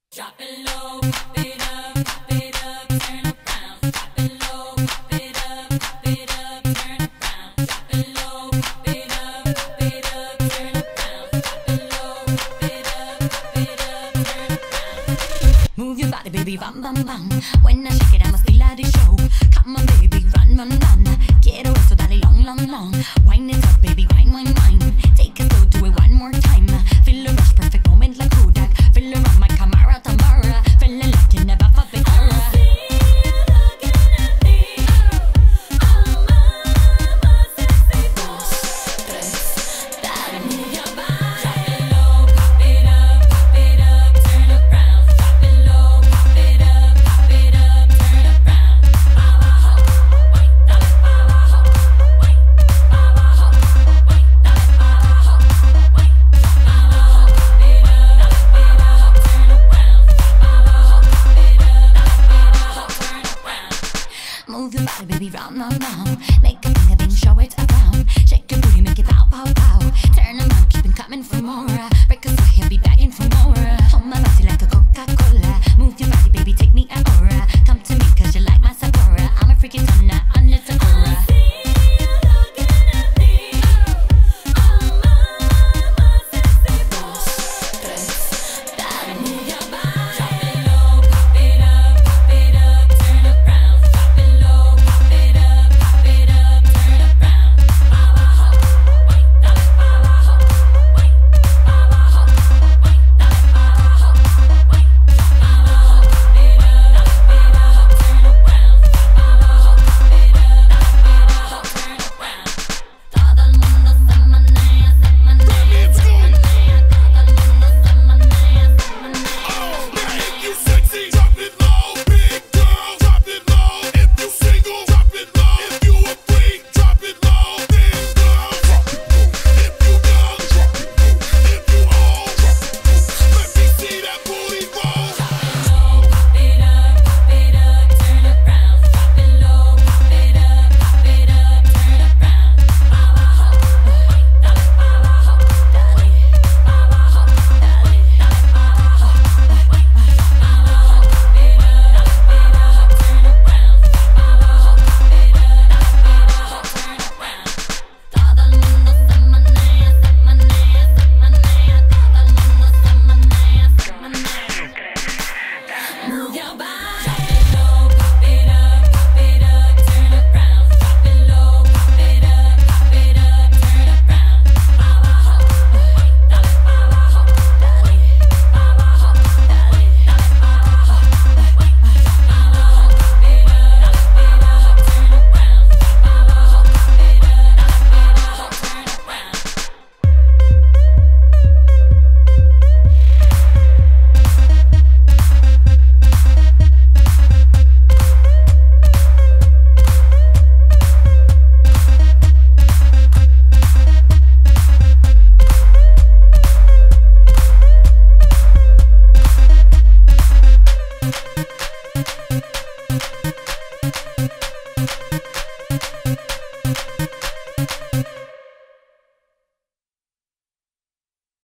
Drop it low, pop it up, turn around. Drop it low, pop it up, turn around. Drop it low, pop it up, turn around. Drop it low, pop it up, turn around. Move your body, baby, bam, bam, bam. When I shake it, I must be let it show. Come on, baby, run, run, run. Quiero eso, dale long, long, long. Wine it up, baby, wine, wine, wine. Take it slow, do it one more time. Feel the rush, perfect moment like Kodak. Feel around my camera, Tamara. Feeling like you never felt the aura. I see you looking at me. Oh, mama, sexy. Dos, tres, dale, move your body. Drop it low, pop it up, turn around. Drop it low, pop it up, turn around. Abajo, wait, dale, abajo, wait, abajo, wait, dale, abajo, wait, abajo, pop it up, turn around. Abajo, pop it up, turn around. Move your body, baby, round, round, round.